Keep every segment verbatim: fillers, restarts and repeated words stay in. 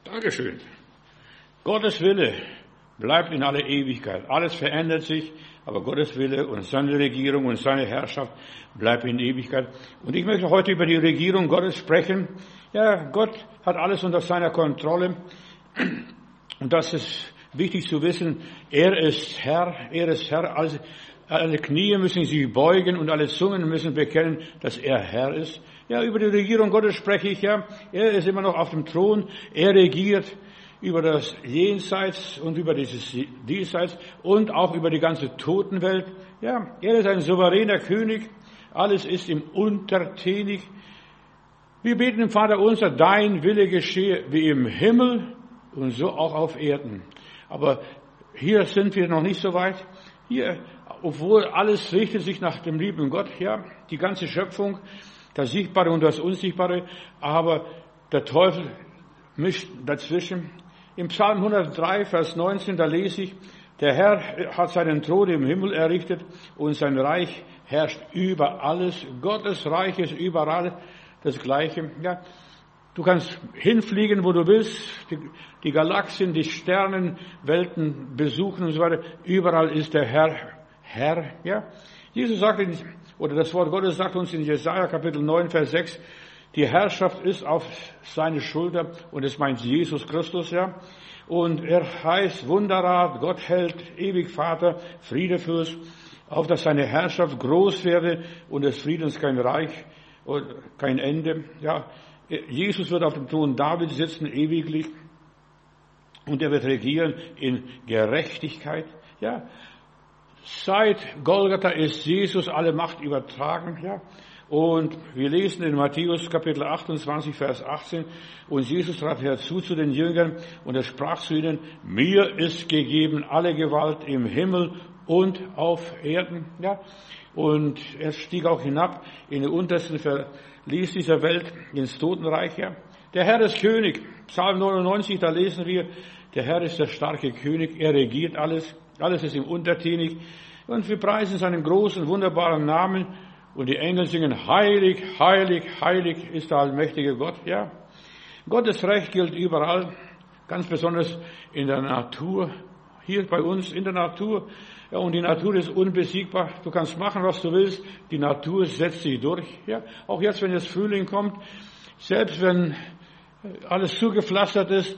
Dankeschön. Gottes Wille bleibt in aller Ewigkeit. Alles verändert sich, aber Gottes Wille und seine Regierung und seine Herrschaft bleibt in Ewigkeit. Und ich möchte heute über die Regierung Gottes sprechen. Ja, Gott hat alles unter seiner Kontrolle. Und das ist wichtig zu wissen. Er ist Herr, er ist Herr. Alle, alle Knie müssen sich beugen und alle Zungen müssen bekennen, dass er Herr ist. Ja, über die Regierung Gottes spreche ich ja. Er ist immer noch auf dem Thron. Er regiert über das Jenseits und über dieses Diesseits und auch über die ganze Totenwelt. Ja, er ist ein souveräner König. Alles ist ihm untertänig. Wir beten im Vater unser, dein Wille geschehe wie im Himmel und so auch auf Erden. Aber hier sind wir noch nicht so weit. Hier, obwohl alles richtet sich nach dem lieben Gott, ja, die ganze Schöpfung, das Sichtbare und das Unsichtbare, aber der Teufel mischt dazwischen. Im Psalm hundertdrei, Vers neunzehn, da lese ich, der Herr hat seinen Thron im Himmel errichtet und sein Reich herrscht über alles. Gottes Reich ist überall das Gleiche. Ja, du kannst hinfliegen, wo du willst, die, die Galaxien, die Sternenwelten besuchen und so weiter. Überall ist der Herr Herr. Ja, Jesus sagt, oder das Wort Gottes sagt uns in Jesaja Kapitel neun, Vers sechs, die Herrschaft ist auf seine Schulter und es meint Jesus Christus, ja. Und er heißt Wunderrat, Gott hält, ewig Vater, Friedefürst, auf dass seine Herrschaft groß werde und des Friedens kein Reich und kein Ende. Ja, Jesus wird auf dem Thron David sitzen, ewiglich. Und er wird regieren in Gerechtigkeit. Ja, seit Golgatha ist Jesus alle Macht übertragen, ja. Und wir lesen in Matthäus Kapitel achtundzwanzig, Vers achtzehn, und Jesus trat herzu zu den Jüngern und er sprach zu ihnen, mir ist gegeben alle Gewalt im Himmel und auf Erden. Ja. Und er stieg auch hinab in den untersten Verlies dieser Welt, ins Totenreich. Ja. Der Herr ist König. Psalm neunundneunzig, da lesen wir, der Herr ist der starke König, er regiert alles, alles ist ihm untertänig. Und wir preisen seinen großen, wunderbaren Namen. Und die Engel singen, heilig, heilig, heilig ist der allmächtige Gott. Ja, Gottes Recht gilt überall, ganz besonders in der Natur, hier bei uns in der Natur. Ja, und die Natur ist unbesiegbar. Du kannst machen, was du willst. Die Natur setzt sich durch. Ja, auch jetzt, wenn jetzt Frühling kommt, selbst wenn alles zugepflastert ist,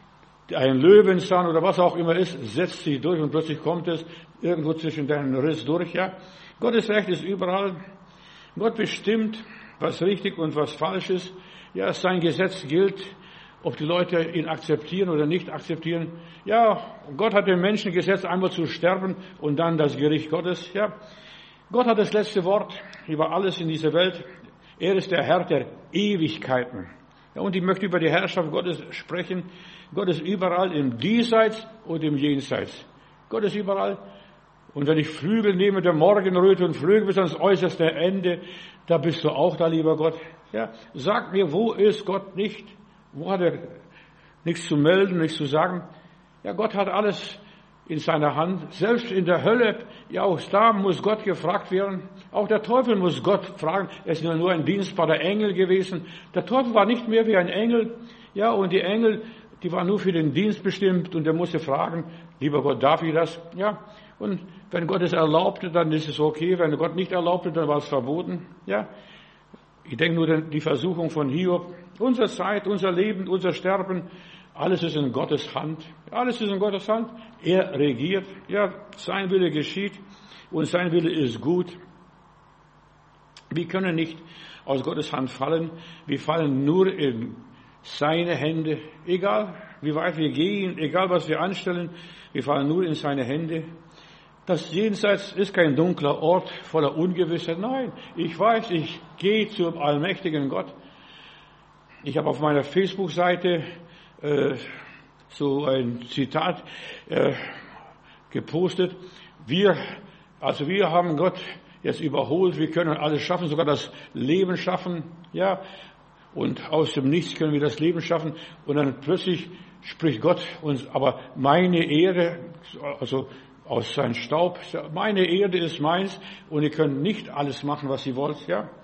ein Löwenzahn oder was auch immer ist, setzt sich durch und plötzlich kommt es irgendwo zwischen deinen Riss durch. Ja, Gottes Recht ist überall. Gott bestimmt, was richtig und was falsch ist. Ja, sein Gesetz gilt, ob die Leute ihn akzeptieren oder nicht akzeptieren. Ja, Gott hat dem Menschen gesetzt, einmal zu sterben und dann das Gericht Gottes. Ja, Gott hat das letzte Wort über alles in dieser Welt. Er ist der Herr der Ewigkeiten. Ja, und ich möchte über die Herrschaft Gottes sprechen. Gott ist überall im Diesseits und im Jenseits. Gott ist überall. Und wenn ich Flügel nehme, der Morgenröte und flöge bis ans äußerste Ende, da bist du auch da, lieber Gott. Ja, sag mir, wo ist Gott nicht? Wo hat er nichts zu melden, nichts zu sagen? Ja, Gott hat alles in seiner Hand. Selbst in der Hölle, ja, auch da muss Gott gefragt werden. Auch der Teufel muss Gott fragen. Er ist nur ein dienstbarer Engel gewesen. Der Teufel war nicht mehr wie ein Engel. Ja, und die Engel, die waren nur für den Dienst bestimmt. Und er musste fragen, lieber Gott, darf ich das? Ja. Und wenn Gott es erlaubte, dann ist es okay. Wenn Gott nicht erlaubte, dann war es verboten. Ja, ich denke nur an die Versuchung von Hiob. Unsere Zeit, unser Leben, unser Sterben, alles ist in Gottes Hand. Alles ist in Gottes Hand. Er regiert. Ja, sein Wille geschieht und sein Wille ist gut. Wir können nicht aus Gottes Hand fallen. Wir fallen nur in seine Hände. Egal, wie weit wir gehen, egal, was wir anstellen, wir fallen nur in seine Hände. Das Jenseits ist kein dunkler Ort voller Ungewissheit. Nein, ich weiß, ich gehe zum allmächtigen Gott. Ich habe auf meiner Facebook-Seite äh, so ein Zitat äh, gepostet. Wir, also wir haben Gott jetzt überholt. Wir können alles schaffen, sogar das Leben schaffen. Ja, und aus dem Nichts können wir das Leben schaffen. Und dann plötzlich spricht Gott uns, aber meine Ehre, also aus seinem Staub, meine Erde ist meins und ihr könnt nicht alles machen, was ihr wollt, ja.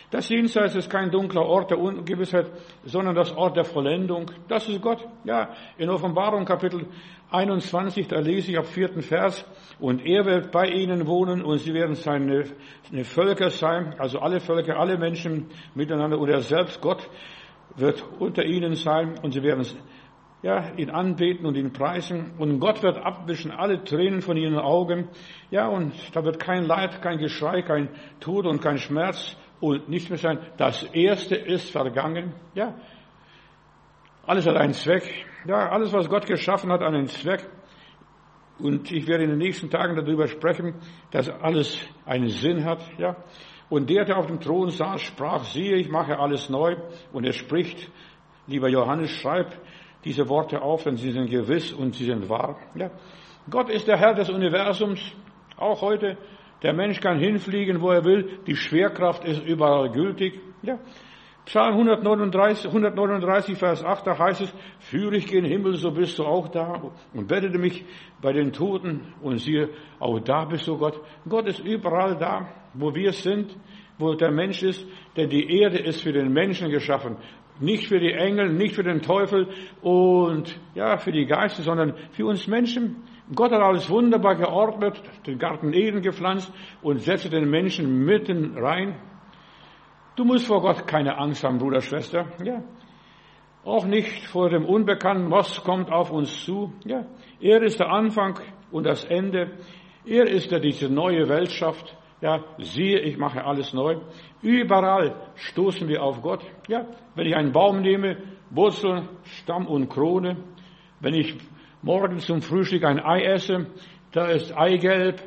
Das Jenseits ist kein dunkler Ort der Ungewissheit, sondern das Ort der Vollendung. Das ist Gott. Ja, in Offenbarung Kapitel einundzwanzig, da lese ich ab vierten Vers, und er wird bei ihnen wohnen und sie werden seine, seine Völker sein, also alle Völker, alle Menschen miteinander, und er selbst, Gott, wird unter ihnen sein und sie werden ja, ihn anbeten und ihn preisen, und Gott wird abwischen alle Tränen von ihren Augen. Ja, und da wird kein Leid, kein Geschrei, kein Tod und kein Schmerz und nichts mehr sein. Das Erste ist vergangen. Ja, alles hat einen Zweck. Ja, alles, was Gott geschaffen hat, hat einen Zweck. Und ich werde in den nächsten Tagen darüber sprechen, dass alles einen Sinn hat. Ja, und der, der auf dem Thron saß, sprach: Siehe, ich mache alles neu. Und er spricht, lieber Johannes, schreib diese Worte auf, denn sie sind gewiss und sie sind wahr. Ja, Gott ist der Herr des Universums, auch heute. Der Mensch kann hinfliegen, wo er will. Die Schwerkraft ist überall gültig. Ja. Psalm hundertneununddreißig, hundertneununddreißig, Vers acht, da heißt es: Führe ich gen Himmel, so bist du auch da, und bettete mich bei den Toten, und siehe, auch da bist du, Gott. Gott ist überall da, wo wir sind, wo der Mensch ist, denn die Erde ist für den Menschen geschaffen. Nicht für die Engel, nicht für den Teufel und ja, für die Geister, sondern für uns Menschen. Gott hat alles wunderbar geordnet, den Garten Eden gepflanzt und setzt den Menschen mitten rein. Du musst vor Gott keine Angst haben, Bruder, Schwester. Ja. Auch nicht vor dem Unbekannten, was kommt auf uns zu. Ja. Er ist der Anfang und das Ende. Er ist der diese neue Welt schafft. Ja, siehe, ich mache alles neu. Überall stoßen wir auf Gott. Ja, wenn ich einen Baum nehme, Wurzel, Stamm und Krone. Wenn ich morgens zum Frühstück ein Ei esse, da ist Eigelb,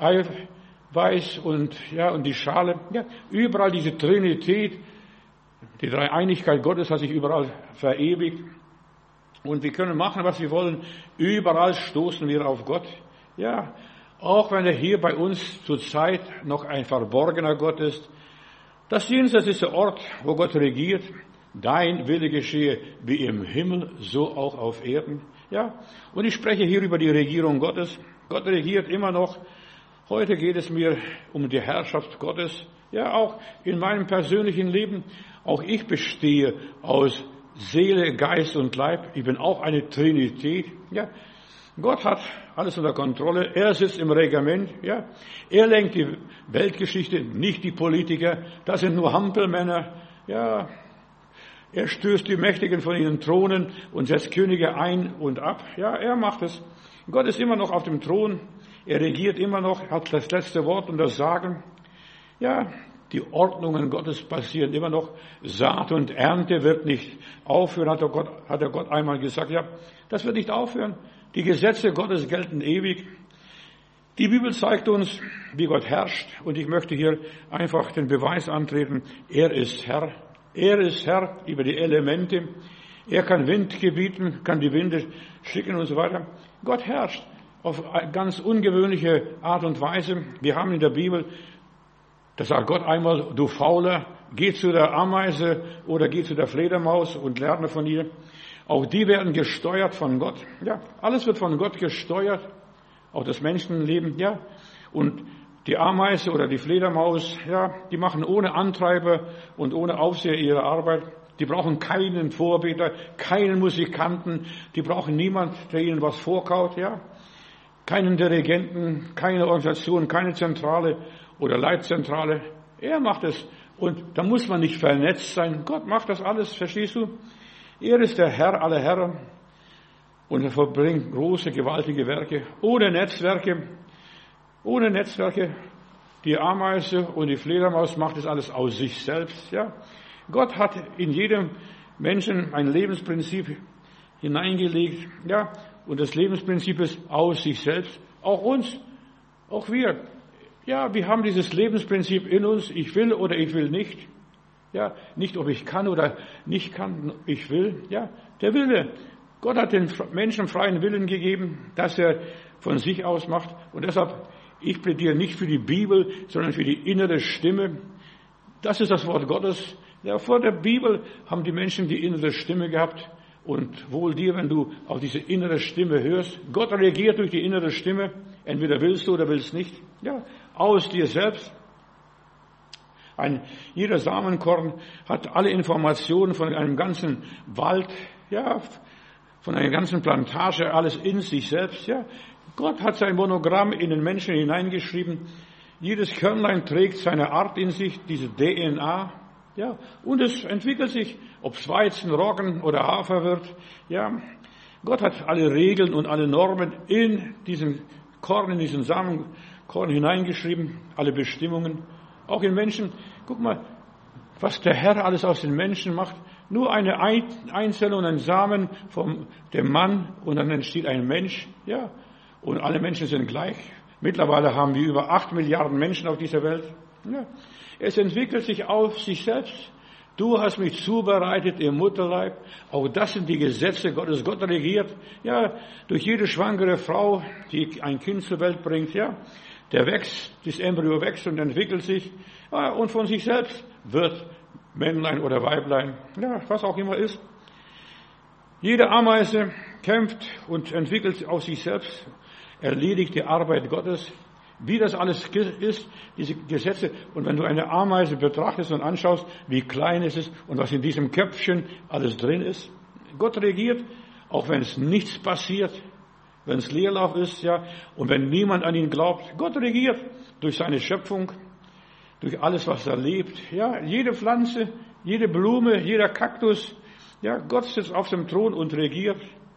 Eiweiß und, ja, und die Schale. Ja, überall diese Trinität, die Dreieinigkeit Gottes hat sich überall verewigt. Und wir können machen, was wir wollen. Überall stoßen wir auf Gott. Ja, auch wenn er hier bei uns zurzeit noch ein verborgener Gott ist. Das Jenseits ist der Ort, wo Gott regiert. Dein Wille geschehe wie im Himmel, so auch auf Erden. Ja, und ich spreche hier über die Regierung Gottes. Gott regiert immer noch. Heute geht es mir um die Herrschaft Gottes. Ja, auch in meinem persönlichen Leben. Auch ich bestehe aus Seele, Geist und Leib. Ich bin auch eine Trinität. Ja, Gott hat alles unter Kontrolle. Er sitzt im Regiment. Ja, er lenkt die Weltgeschichte, nicht die Politiker. Das sind nur Hampelmänner. Ja, er stößt die Mächtigen von ihren Thronen und setzt Könige ein und ab. Ja, er macht es. Gott ist immer noch auf dem Thron. Er regiert immer noch, hat das letzte Wort und das Sagen. Ja, die Ordnungen Gottes passieren immer noch. Saat und Ernte wird nicht aufhören, hat der Gott, hat der Gott einmal gesagt. Ja, das wird nicht aufhören. Die Gesetze Gottes gelten ewig. Die Bibel zeigt uns, wie Gott herrscht. Und ich möchte hier einfach den Beweis antreten. Er ist Herr. Er ist Herr über die Elemente. Er kann Wind gebieten, kann die Winde schicken und so weiter. Gott herrscht auf eine ganz ungewöhnliche Art und Weise. Wir haben in der Bibel, da sagt Gott einmal: Du Fauler, geh zu der Ameise oder geh zu der Fledermaus und lerne von ihr. Auch die werden gesteuert von Gott. Ja, alles wird von Gott gesteuert. Auch das Menschenleben, ja. Und die Ameise oder die Fledermaus, ja, die machen ohne Antreiber und ohne Aufseher ihre Arbeit. Die brauchen keinen Vorbeter, keinen Musikanten. Die brauchen niemand, der ihnen was vorkaut, ja. Keinen Dirigenten, keine Organisation, keine Zentrale oder Leitzentrale. Er macht es. Und da muss man nicht vernetzt sein. Gott macht das alles, verstehst du? Er ist der Herr aller Herren und er vollbringt große, gewaltige Werke. Ohne Netzwerke, ohne Netzwerke, die Ameise und die Fledermaus macht es alles aus sich selbst. Ja, Gott hat in jedem Menschen ein Lebensprinzip hineingelegt. Ja, und das Lebensprinzip ist aus sich selbst. Auch uns, auch wir. Ja, wir haben dieses Lebensprinzip in uns. Ich will oder ich will nicht. Ja, nicht ob ich kann oder nicht kann, ich will. Ja, der Wille. Gott hat den Menschen freien Willen gegeben, dass er von sich aus macht. Und deshalb, ich plädiere nicht für die Bibel, sondern für die innere Stimme. Das ist das Wort Gottes. Ja, vor der Bibel haben die Menschen die innere Stimme gehabt. Und wohl dir, wenn du auf diese innere Stimme hörst. Gott regiert durch die innere Stimme. Entweder willst du oder willst nicht. Ja, aus dir selbst. Ein, jeder Samenkorn hat alle Informationen von einem ganzen Wald, ja, von einer ganzen Plantage, alles in sich selbst, ja. Gott hat sein Monogramm in den Menschen hineingeschrieben. Jedes Körnlein trägt seine Art in sich, diese D N A, ja. Und es entwickelt sich, ob es Weizen, Roggen oder Hafer wird, ja. Gott hat alle Regeln und alle Normen in diesen Korn, in diesen Samenkorn hineingeschrieben, alle Bestimmungen. Auch in Menschen, guck mal, was der Herr alles aus den Menschen macht. Nur eine Einzelung, ein Samen vom dem Mann und dann entsteht ein Mensch, ja. Und alle Menschen sind gleich. Mittlerweile haben wir über acht Milliarden Menschen auf dieser Welt. Ja. Es entwickelt sich auf sich selbst. Du hast mich zubereitet im Mutterleib. Auch das sind die Gesetze Gottes. Gott regiert, ja, durch jede schwangere Frau, die ein Kind zur Welt bringt, ja. Der wächst, das Embryo wächst und entwickelt sich, ja, und von sich selbst wird Männlein oder Weiblein, ja, was auch immer ist. Jede Ameise kämpft und entwickelt aus sich selbst, erledigt die Arbeit Gottes. Wie das alles ist, diese Gesetze. Und wenn du eine Ameise betrachtest und anschaust, wie klein es ist und was in diesem Köpfchen alles drin ist. Gott regiert, auch wenn es nichts passiert, wenn es Leerlauf ist, ja, und wenn niemand an ihn glaubt. Gott regiert durch seine Schöpfung, durch alles, was er lebt. Ja, jede Pflanze, jede Blume, jeder Kaktus. Ja, Gott sitzt auf dem Thron und regiert.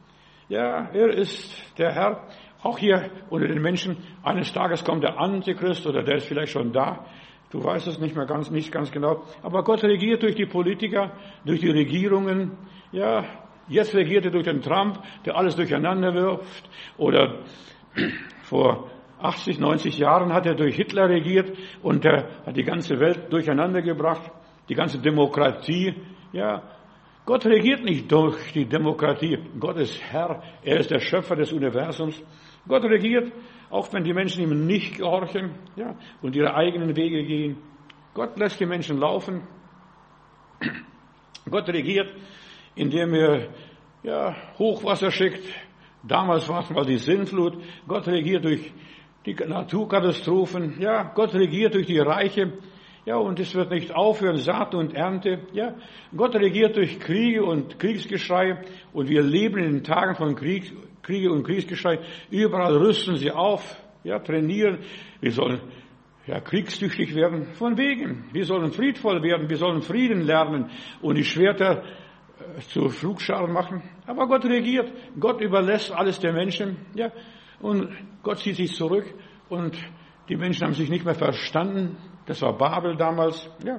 Ja, er ist der Herr. Auch hier unter den Menschen. Eines Tages kommt der Antichrist oder der ist vielleicht schon da. Du weißt es nicht mehr ganz, nicht ganz genau. Aber Gott regiert durch die Politiker, durch die Regierungen. Ja, jetzt regiert er durch den Trump, der alles durcheinander wirft. Oder vor achtzig, neunzig Jahren hat er durch Hitler regiert und der hat die ganze Welt durcheinander gebracht, die ganze Demokratie. Ja, Gott regiert nicht durch die Demokratie. Gott ist Herr, er ist der Schöpfer des Universums. Gott regiert, auch wenn die Menschen ihm nicht gehorchen, ja, und ihre eigenen Wege gehen. Gott lässt die Menschen laufen. Gott regiert, indem er, ja, Hochwasser schickt. Damals war es mal die Sintflut. Gott regiert durch die Naturkatastrophen, ja, Gott regiert durch die Reiche, ja, und es wird nicht aufhören, Saat und Ernte, ja. Gott regiert durch Kriege und Kriegsgeschrei und wir leben in den Tagen von Krieg, Kriege und Kriegsgeschrei. Überall rüsten sie auf, ja, trainieren. Wir sollen, ja, kriegstüchtig werden. Von wegen. Wir sollen friedvoll werden, wir sollen Frieden lernen und die Schwerter äh, zu Flugscharen machen. Aber Gott regiert, Gott überlässt alles den Menschen, ja. Und Gott zieht sich zurück und die Menschen haben sich nicht mehr verstanden. Das war Babel damals. Ja.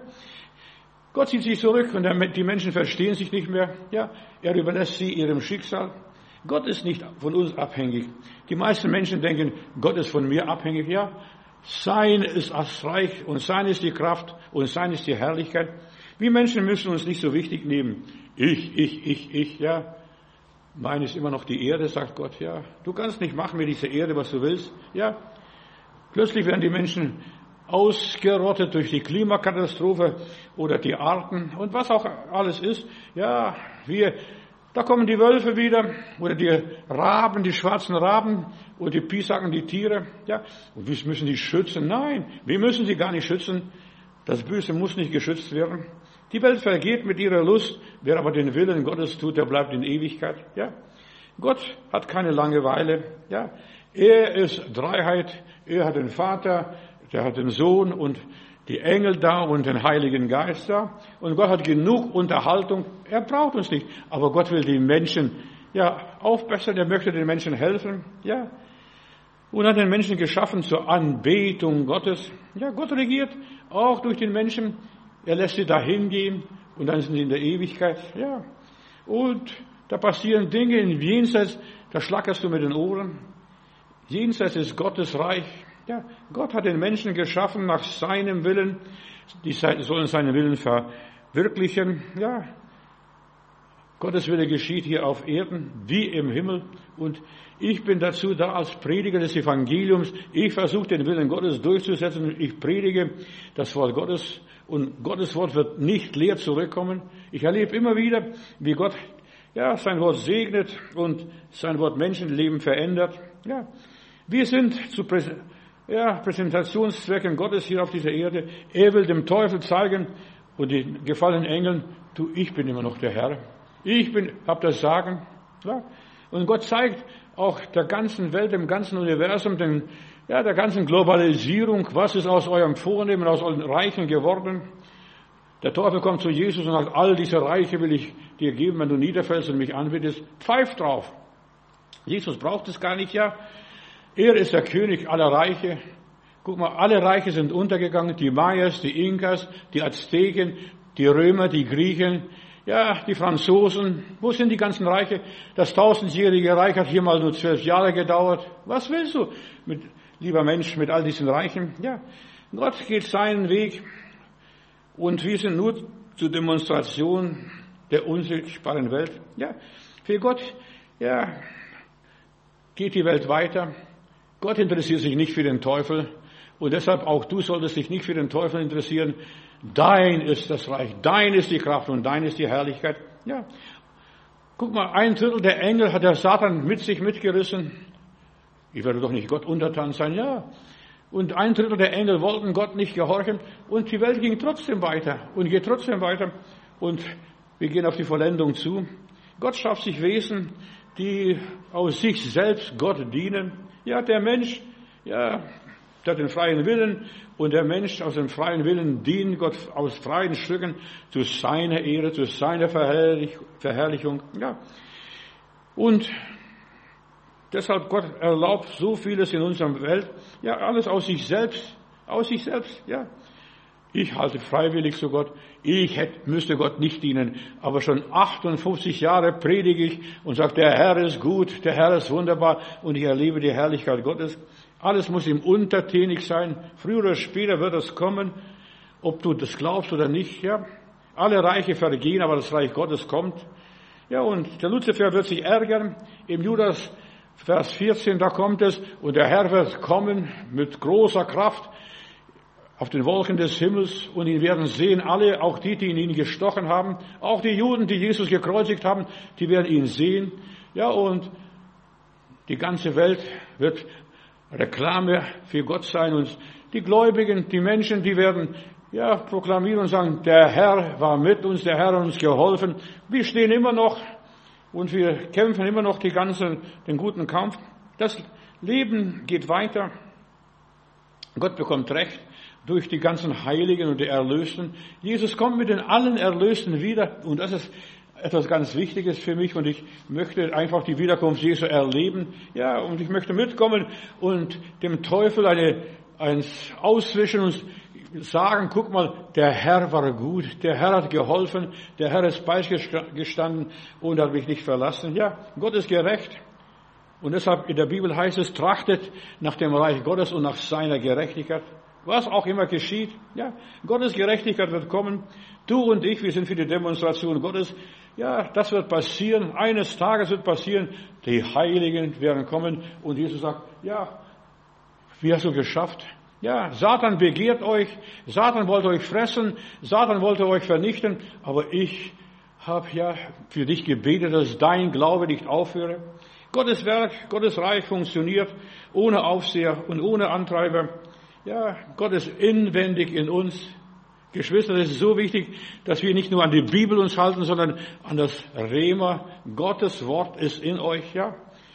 Gott zieht sich zurück und die Menschen verstehen sich nicht mehr. Ja. Er überlässt sie ihrem Schicksal. Gott ist nicht von uns abhängig. Die meisten Menschen denken, Gott ist von mir abhängig. Ja. Sein ist das Reich und sein ist die Kraft und sein ist die Herrlichkeit. Wir Menschen müssen uns nicht so wichtig nehmen. Ich, ich, ich, ich, ja. Mein ist immer noch die Erde, sagt Gott, ja. Du kannst nicht machen mit dieser Erde, was du willst, ja. Plötzlich werden die Menschen ausgerottet durch die Klimakatastrophe oder die Arten und was auch alles ist. Ja, wir, da kommen die Wölfe wieder oder die Raben, die schwarzen Raben oder die Pisacken, die Tiere, ja. Und wir müssen die schützen. Nein, wir müssen sie gar nicht schützen. Das Böse muss nicht geschützt werden. Die Welt vergeht mit ihrer Lust, wer aber den Willen Gottes tut, der bleibt in Ewigkeit. Ja, Gott hat keine Langeweile. Ja, er ist Dreiheit. Er hat den Vater, der hat den Sohn und die Engel da und den Heiligen Geist da. Und Gott hat genug Unterhaltung. Er braucht uns nicht. Aber Gott will die Menschen, ja, aufbessern. Er möchte den Menschen helfen. Ja, und hat den Menschen geschaffen zur Anbetung Gottes. Ja, Gott regiert auch durch den Menschen. Er lässt sie dahin gehen und dann sind sie in der Ewigkeit. Ja. Und da passieren Dinge im Jenseits, da schlackerst du mit den Ohren. Jenseits ist Gottes Reich. Ja. Gott hat den Menschen geschaffen nach seinem Willen. Die sollen seinen Willen verwirklichen. Ja. Gottes Wille geschieht hier auf Erden wie im Himmel. Und ich bin dazu da als Prediger des Evangeliums. Ich versuche den Willen Gottes durchzusetzen. Ich predige das Wort Gottes. Und Gottes Wort wird nicht leer zurückkommen. Ich erlebe immer wieder, wie Gott, ja, sein Wort segnet und sein Wort Menschenleben verändert. Ja, wir sind zu ja, Präsentationszwecken Gottes hier auf dieser Erde. Er will dem Teufel zeigen und den gefallenen Engeln, du, ich bin immer noch der Herr. Ich bin, hab das Sagen. Ja. Und Gott zeigt auch der ganzen Welt, dem ganzen Universum, den, ja, der ganzen Globalisierung, was ist aus eurem Vornehmen, aus euren Reichen geworden. Der Teufel kommt zu Jesus und sagt, all diese Reiche will ich dir geben, wenn du niederfällst und mich anbetest. Pfeif drauf. Jesus braucht es gar nicht, ja. Er ist der König aller Reiche. Guck mal, alle Reiche sind untergegangen. Die Mayas, die Inkas, die Azteken, die Römer, die Griechen, ja, die Franzosen. Wo sind die ganzen Reiche? Das tausendjährige Reich hat hier mal nur zwölf Jahre gedauert. Was willst du, mit, lieber Mensch, mit all diesen Reichen? Ja, Gott geht seinen Weg. Und wir sind nur zur Demonstration der unsichtbaren Welt. Ja, für Gott, ja, geht die Welt weiter. Gott interessiert sich nicht für den Teufel. Und deshalb auch du solltest dich nicht für den Teufel interessieren. Dein ist das Reich, dein ist die Kraft und dein ist die Herrlichkeit. Ja, guck mal, ein Drittel der Engel hat der Satan mit sich mitgerissen. Ich werde doch nicht Gott untertan sein, ja. Und ein Drittel der Engel wollten Gott nicht gehorchen und die Welt ging trotzdem weiter und geht trotzdem weiter und wir gehen auf die Vollendung zu. Gott schafft sich Wesen, die aus sich selbst Gott dienen. Ja, der Mensch, ja, der hat den freien Willen und der Mensch aus dem freien Willen dient Gott aus freien Stücken zu seiner Ehre, zu seiner Verherrlich- Verherrlichung. Ja. Und deshalb Gott erlaubt so vieles in unserer Welt, ja, alles aus sich selbst, aus sich selbst, ja. Ich halte freiwillig zu Gott, ich hätte, müsste Gott nicht dienen, aber schon achtundfünfzig Jahre predige ich und sage, der Herr ist gut, der Herr ist wunderbar und ich erlebe die Herrlichkeit Gottes. Alles muss ihm untertänig sein, früher oder später wird es kommen, ob du das glaubst oder nicht, ja. Alle Reiche vergehen, aber das Reich Gottes kommt. Ja, und der Luzifer wird sich ärgern, im Judas Vers vierzehn, da kommt es, und der Herr wird kommen mit großer Kraft auf den Wolken des Himmels und ihn werden sehen alle, auch die, die in ihn gestochen haben, auch die Juden, die Jesus gekreuzigt haben, die werden ihn sehen. Ja, und die ganze Welt wird Reklame für Gott sein und die Gläubigen, die Menschen, die werden ja proklamieren und sagen, der Herr war mit uns, der Herr hat uns geholfen. Wir stehen immer noch und wir kämpfen immer noch die ganze, den guten Kampf. Das Leben geht weiter. Gott bekommt Recht durch die ganzen Heiligen und die Erlösten. Jesus kommt mit den allen Erlösten wieder und das ist etwas ganz Wichtiges für mich und ich möchte einfach die Wiederkunft Jesu erleben. Ja, und ich möchte mitkommen und dem Teufel eine, eins auswischen und sagen, guck mal, der Herr war gut, der Herr hat geholfen, der Herr ist beigestanden und hat mich nicht verlassen. Ja, Gott ist gerecht. Und deshalb in der Bibel heißt es, trachtet nach dem Reich Gottes und nach seiner Gerechtigkeit. Was auch immer geschieht, ja, Gottes Gerechtigkeit wird kommen. Du und ich, wir sind für die Demonstration Gottes. Ja, das wird passieren. Eines Tages wird passieren. Die Heiligen werden kommen und Jesus sagt, ja, wie hast du geschafft? Ja, Satan begehrt euch. Satan wollte euch fressen. Satan wollte euch vernichten. Aber ich habe ja für dich gebetet, dass dein Glaube nicht aufhöre. Gottes Werk, Gottes Reich funktioniert ohne Aufseher und ohne Antreiber. Ja, Gott ist inwendig in uns. Geschwister, das ist so wichtig, dass wir nicht nur an die Bibel uns halten, sondern an das Rema. Gottes Wort ist in euch, ja.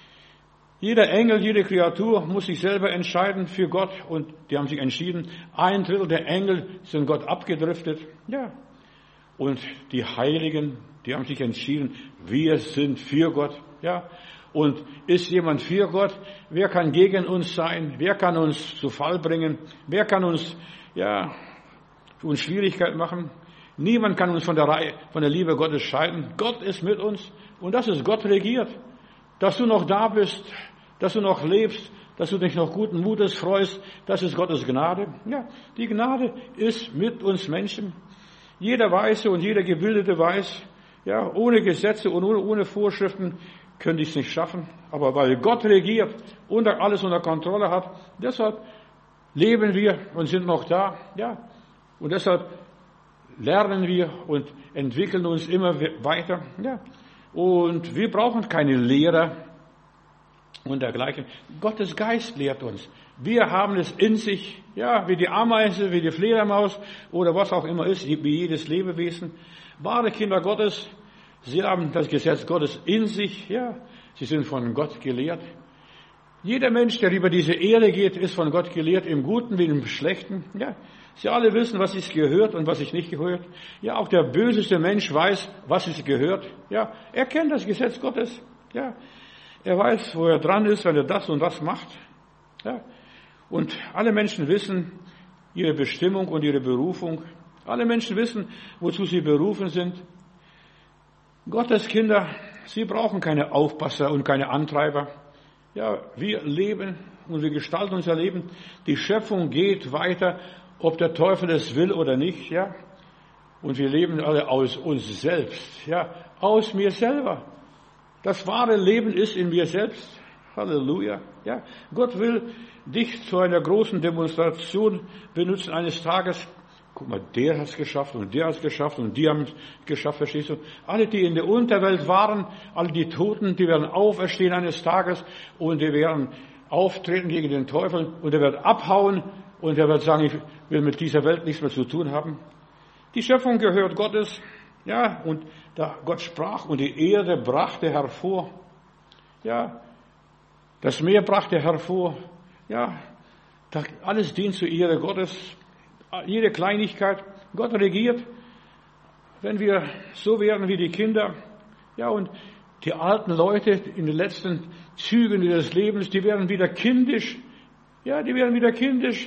Jeder Engel, jede Kreatur muss sich selber entscheiden für Gott und die haben sich entschieden. Ein Drittel der Engel sind Gott abgedriftet, ja. Und die Heiligen, die haben sich entschieden, wir sind für Gott, ja. Und ist jemand für Gott? Wer kann gegen uns sein? Wer kann uns zu Fall bringen? Wer kann uns, ja, uns Schwierigkeit machen? Niemand kann uns von der Reihe, von der Liebe Gottes scheiden. Gott ist mit uns und das ist Gott regiert. Dass du noch da bist, dass du noch lebst, dass du dich noch guten Mutes freust, das ist Gottes Gnade. Ja, die Gnade ist mit uns Menschen. Jeder Weiße und jeder Gebildete weiß, ja, ohne Gesetze und ohne, ohne Vorschriften könnte ich es nicht schaffen. Aber weil Gott regiert und alles unter Kontrolle hat, deshalb leben wir und sind noch da. Ja, und deshalb lernen wir und entwickeln uns immer weiter. Ja, und wir brauchen keine Lehrer. und dergleichen. Gottes Geist lehrt uns. Wir haben es in sich, ja, wie die Ameise, wie die Fledermaus oder was auch immer ist, wie jedes Lebewesen. Wahre Kinder Gottes, sie haben das Gesetz Gottes in sich, ja, sie sind von Gott gelehrt. Jeder Mensch, der über diese Erde geht, ist von Gott gelehrt, im Guten wie im Schlechten, ja. Sie alle wissen, was ist gehört und was ist nicht gehört. Ja, auch der böseste Mensch weiß, was ist gehört. Ja, er kennt das Gesetz Gottes. Ja, er weiß, wo er dran ist, wenn er das und das macht. Ja, und alle Menschen wissen ihre Bestimmung und ihre Berufung. Alle Menschen wissen, wozu sie berufen sind. Gottes Kinder, sie brauchen keine Aufpasser und keine Antreiber. Ja, wir leben und wir gestalten unser Leben. Die Schöpfung geht weiter, ob der Teufel es will oder nicht, ja. Und wir leben alle aus uns selbst, ja, aus mir selber. Das wahre Leben ist in mir selbst. Halleluja, ja. Gott will dich zu einer großen Demonstration benutzen eines Tages. Guck mal, der hat es geschafft und der hat es geschafft und die haben es geschafft, verstehst du? Alle, die in der Unterwelt waren, alle die Toten, die werden auferstehen eines Tages und die werden auftreten gegen den Teufel und er wird abhauen und er wird sagen, ich will mit dieser Welt nichts mehr zu tun haben. Die Schöpfung gehört Gottes, ja, und da Gott sprach und die Erde brachte hervor, ja, das Meer brachte hervor, ja, alles dient zur Ehre Gottes, jede Kleinigkeit, Gott regiert, wenn wir so werden wie die Kinder, ja, und die alten Leute in den letzten Zügen ihres Lebens, die werden wieder kindisch, ja, die werden wieder kindisch,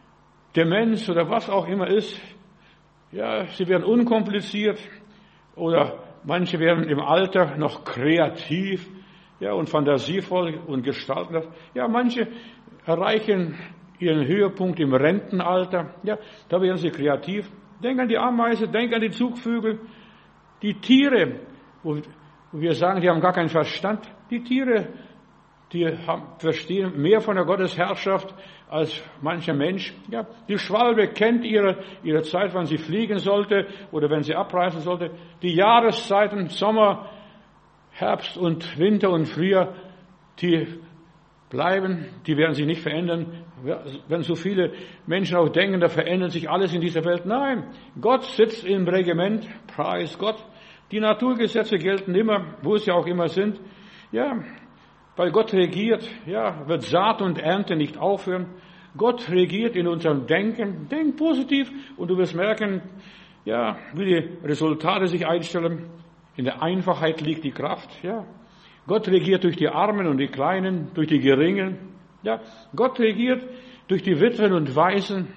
Demenz oder was auch immer ist, ja, sie werden unkompliziert oder manche werden im Alter noch kreativ, ja, und fantasievoll und gestalten. Ja, manche erreichen ihren Höhepunkt im Rentenalter, ja, da werden sie kreativ. Denk an die Ameise, denk an die Zugvögel, die Tiere, wo wir sagen, die haben gar keinen Verstand. Die Tiere, die haben, verstehen mehr von der Gottesherrschaft als mancher Mensch. Ja, die Schwalbe kennt ihre, ihre Zeit, wann sie fliegen sollte oder wenn sie abreisen sollte. Die Jahreszeiten, Sommer, Herbst und Winter und Frühjahr, die bleiben, die werden sich nicht verändern. Wenn so viele Menschen auch denken, da verändert sich alles in dieser Welt. Nein, Gott sitzt im Regiment, preis Gott. Die Naturgesetze gelten immer, wo sie auch immer sind. Ja, weil Gott regiert, ja, wird Saat und Ernte nicht aufhören. Gott regiert in unserem Denken. Denk positiv und du wirst merken, ja, wie die Resultate sich einstellen. In der Einfachheit liegt die Kraft, ja. Gott regiert durch die Armen und die Kleinen, durch die Geringen. Ja, Gott regiert durch die Witwen und Waisen.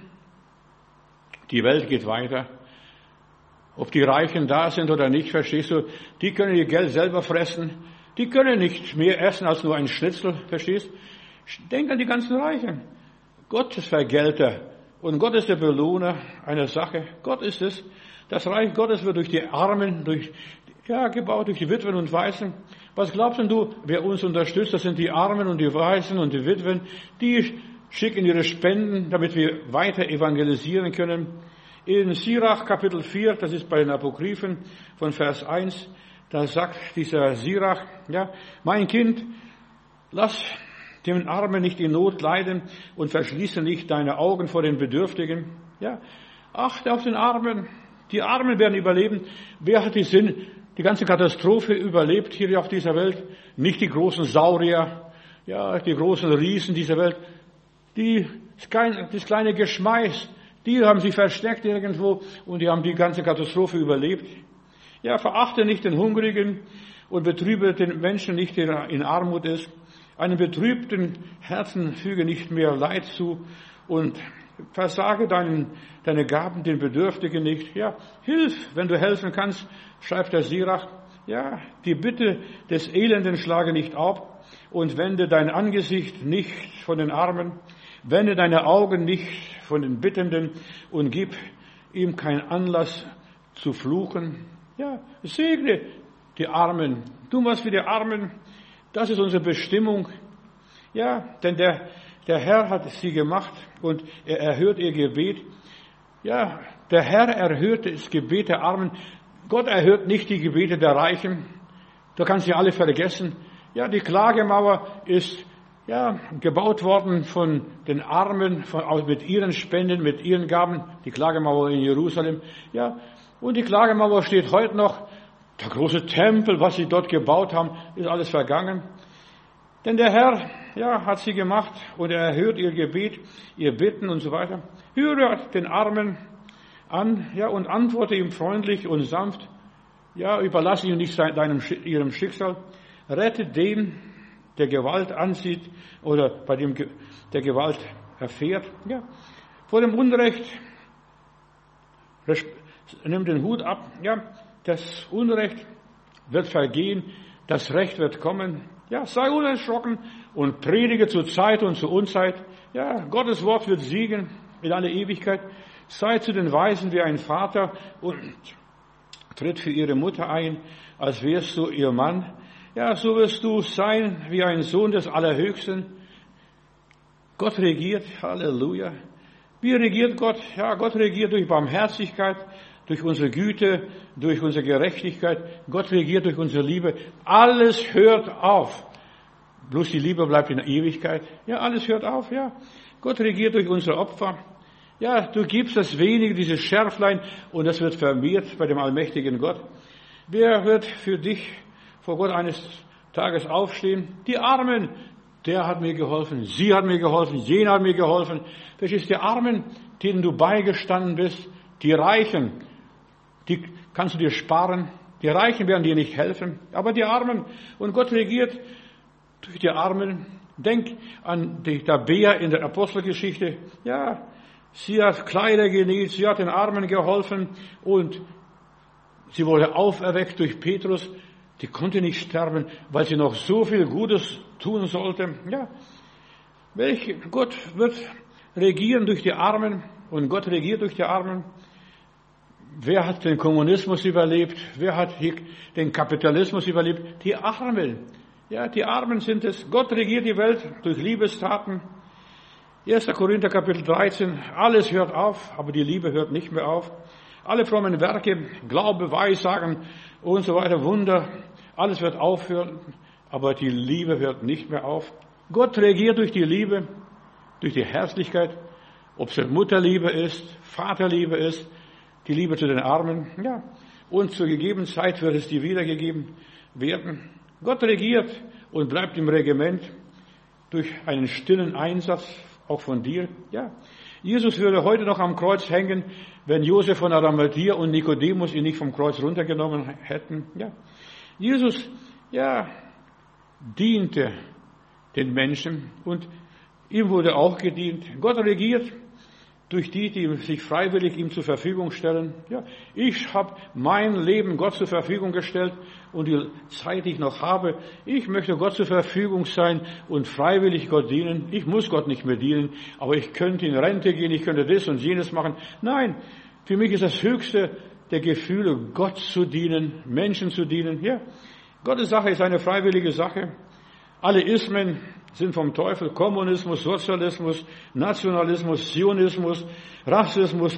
Die Welt geht weiter. Ob die Reichen da sind oder nicht, verstehst du? Die können ihr Geld selber fressen. Die können nicht mehr essen als nur ein Schnitzel, verstehst? Denk an die ganzen Reichen. Gott ist Vergelter und Gott ist der Belohner einer Sache. Gott ist es. Das Reich Gottes wird durch die Armen, durch, ja, gebaut, durch die Witwen und Waisen. Was glaubst denn du, wer uns unterstützt? Das sind die Armen und die Waisen und die Witwen. Die schicken ihre Spenden, damit wir weiter evangelisieren können. In Sirach Kapitel vier, das ist bei den Apokryphen von Vers eins, da sagt dieser Sirach, ja, mein Kind, lass den Armen nicht in Not leiden und verschließe nicht deine Augen vor den Bedürftigen. Ja, achte auf den Armen. Die Armen werden überleben. Wer hat die Sinn, die ganze Katastrophe überlebt hier auf dieser Welt? Nicht die großen Saurier, ja, die großen Riesen dieser Welt. Die, das kleine Geschmeiß, die haben sich versteckt irgendwo und die haben die ganze Katastrophe überlebt. Ja, verachte nicht den Hungrigen und betrübe den Menschen nicht, der in Armut ist. Einem betrübten Herzen füge nicht mehr Leid zu und versage deinen, deine Gaben den Bedürftigen nicht. Ja, hilf, wenn du helfen kannst, schreibt der Sirach. Ja, die Bitte des Elenden schlage nicht ab und wende dein Angesicht nicht von den Armen, wende deine Augen nicht von den Bittenden und gib ihm keinen Anlass zu fluchen. Ja, segne die Armen. Tu was für die Armen. Das ist unsere Bestimmung. Ja, denn der, der Herr hat sie gemacht und er erhört ihr Gebet. Ja, der Herr erhört das Gebet der Armen. Gott erhört nicht die Gebete der Reichen. Da kannst du alle vergessen. Ja, die Klagemauer ist ja, gebaut worden von den Armen, von, auch mit ihren Spenden, mit ihren Gaben, die Klagemauer in Jerusalem, ja, und die Klagemauer steht heute noch. Der große Tempel, was sie dort gebaut haben, ist alles vergangen. Denn der Herr, ja, hat sie gemacht und er erhört ihr Gebet, ihr Bitten und so weiter. Höre den Armen an, ja, und antworte ihm freundlich und sanft. Ja, überlasse ihm nicht deinem, ihrem Schicksal. Rette den, der Gewalt ansieht oder bei dem der Gewalt erfährt. Ja, vor dem Unrecht nimm den Hut ab. Ja, das Unrecht wird vergehen, das Recht wird kommen. Ja, sei unerschrocken und predige zur Zeit und zur Unzeit. Ja, Gottes Wort wird siegen in alle Ewigkeit. Sei zu den Weisen wie ein Vater und tritt für ihre Mutter ein, als wärst du ihr Mann. Ja, so wirst du sein wie ein Sohn des Allerhöchsten. Gott regiert, Halleluja. Wie regiert Gott? Ja, Gott regiert durch Barmherzigkeit, durch unsere Güte, durch unsere Gerechtigkeit. Gott regiert durch unsere Liebe. Alles hört auf. Bloß die Liebe bleibt in der Ewigkeit. Ja, alles hört auf, ja. Gott regiert durch unsere Opfer. Ja, du gibst das wenige, dieses Schärflein, und das wird vermehrt bei dem allmächtigen Gott. Wer wird für dich vor Gott eines Tages aufstehen? Die Armen. Der hat mir geholfen, sie hat mir geholfen, jener hat mir geholfen. Das ist die Armen, denen du beigestanden bist. Die Reichen, die kannst du dir sparen. Die Reichen werden dir nicht helfen, aber die Armen. Und Gott regiert durch die Armen. Denk an die Tabea in der Apostelgeschichte. Ja, sie hat Kleider genäht, sie hat den Armen geholfen und sie wurde auferweckt durch Petrus. Die konnte nicht sterben, weil sie noch so viel Gutes tun sollte. Ja, welch Gott wird regieren durch die Armen und Gott regiert durch die Armen. Wer hat den Kommunismus überlebt? Wer hat den Kapitalismus überlebt? Die Armen. Ja, die Armen sind es. Gott regiert die Welt durch Liebestaten. erster Korinther Kapitel dreizehn. Alles hört auf, aber die Liebe hört nicht mehr auf. Alle frommen Werke, Glaube, Weissagen und so weiter, Wunder, alles wird aufhören, aber die Liebe hört nicht mehr auf. Gott regiert durch die Liebe, durch die Herzlichkeit, ob es Mutterliebe ist, Vaterliebe ist, die Liebe zu den Armen, ja, und zur gegebenen Zeit wird es dir wiedergegeben werden. Gott regiert und bleibt im Regiment durch einen stillen Einsatz, auch von dir, ja. Jesus würde heute noch am Kreuz hängen, wenn Josef von Arimathäa und Nikodemus ihn nicht vom Kreuz runtergenommen hätten. Ja. Jesus, ja, diente den Menschen und ihm wurde auch gedient. Gott regiert durch die, die sich freiwillig ihm zur Verfügung stellen. Ja, ich habe mein Leben Gott zur Verfügung gestellt und die Zeit, die ich noch habe, ich möchte Gott zur Verfügung sein und freiwillig Gott dienen. Ich muss Gott nicht mehr dienen, aber ich könnte in Rente gehen, ich könnte das und jenes machen. Nein, für mich ist das Höchste der Gefühle, Gott zu dienen, Menschen zu dienen. Ja, Gottes Sache ist eine freiwillige Sache. Alle Ismen sind vom Teufel: Kommunismus, Sozialismus, Nationalismus, Zionismus, Rassismus,